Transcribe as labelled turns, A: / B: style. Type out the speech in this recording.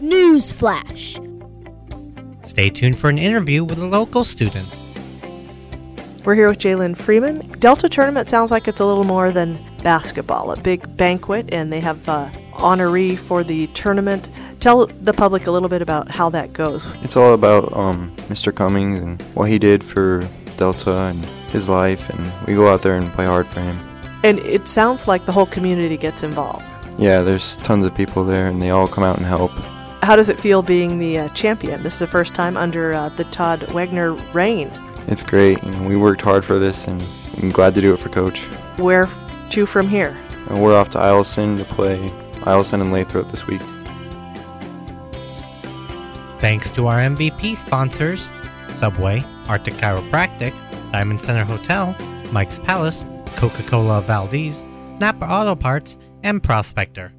A: Newsflash!
B: Stay tuned for an interview with a local student.
C: We're here with Jalen Freeman. Delta Tournament sounds like it's a little more than basketball, a big banquet, and they have honoree for the tournament. Tell the public a little bit about how that goes.
D: It's all about Mr. Cummings and what he did for Delta and his life, and we go out there and play hard for him.
C: And it sounds like the whole community gets involved.
D: Yeah, there's tons of people there, and they all come out and help.
C: How does it feel being the champion? This is the first time under the Todd Wagner reign.
D: It's great, and we worked hard for this, and I'm glad to do it for Coach.
C: Where to from here?
D: And we're off to Eielson to play Eielson and Lathrop this week.
B: Thanks to our MVP sponsors, Subway, Arctic Chiropractic, Diamond Center Hotel, Mike's Palace, Coca-Cola Valdez, Napa Auto Parts, and Prospector.